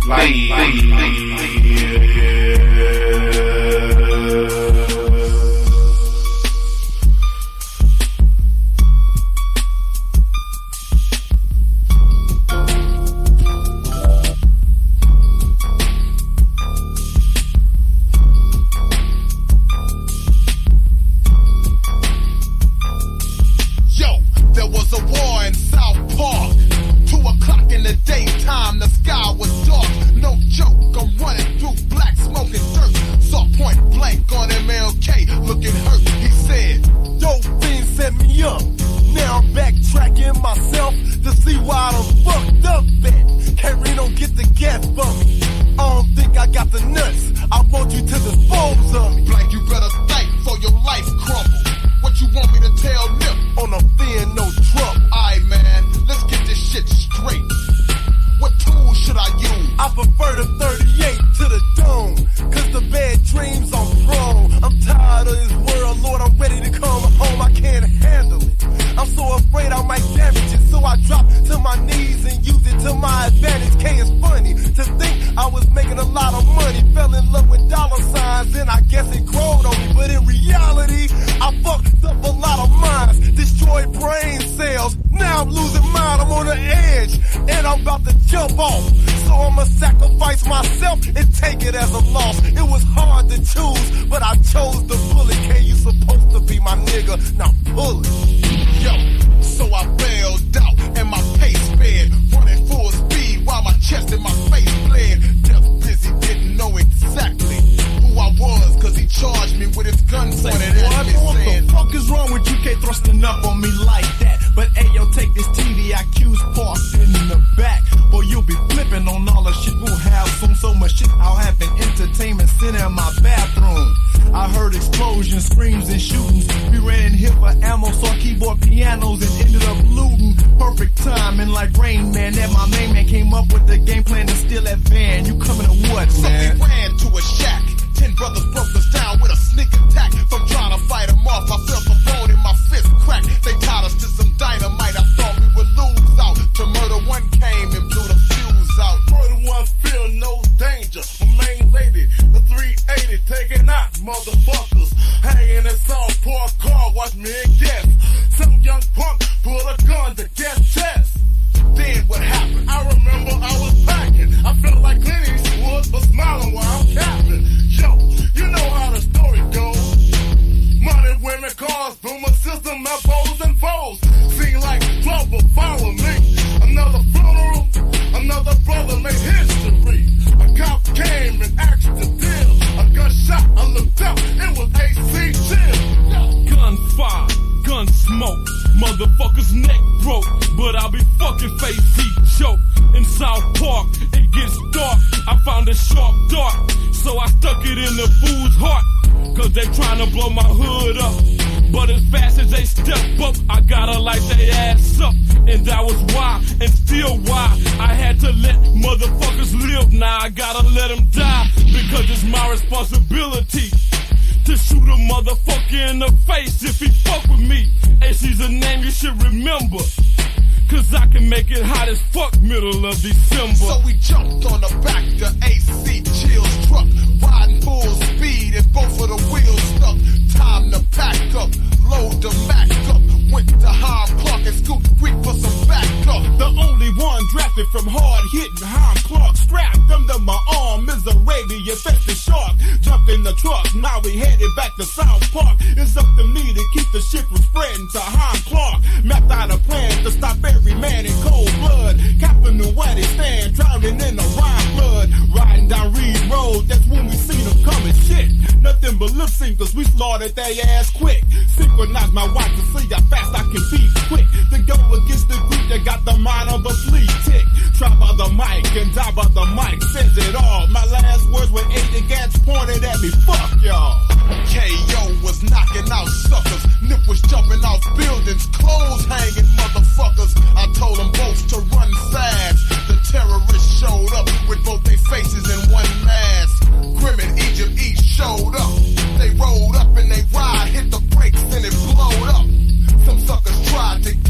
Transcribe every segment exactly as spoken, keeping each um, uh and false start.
Like,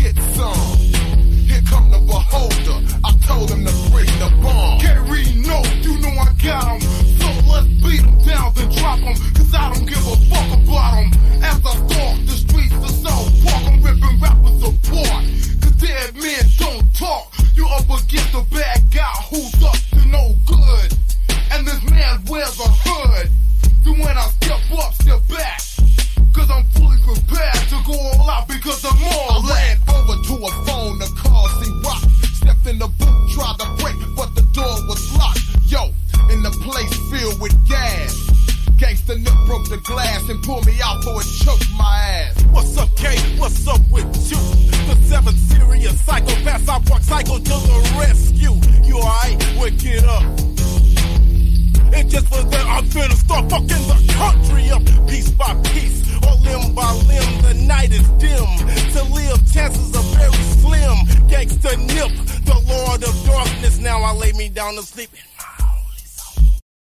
Here come the beholder. I told him to bring the bomb. Can't read no the glass and pull me out for it choke my ass. What's up, K? What's up with you? The seven serious psychopaths, I brought psycho to the rescue. You alright? Well, get up. And just for that, I'm finna start fucking the country up. Piece by piece, or limb by limb, the night is dim. To live, chances are very slim. Gangsta Nip, the Lord of Darkness, now I lay me down to sleep in my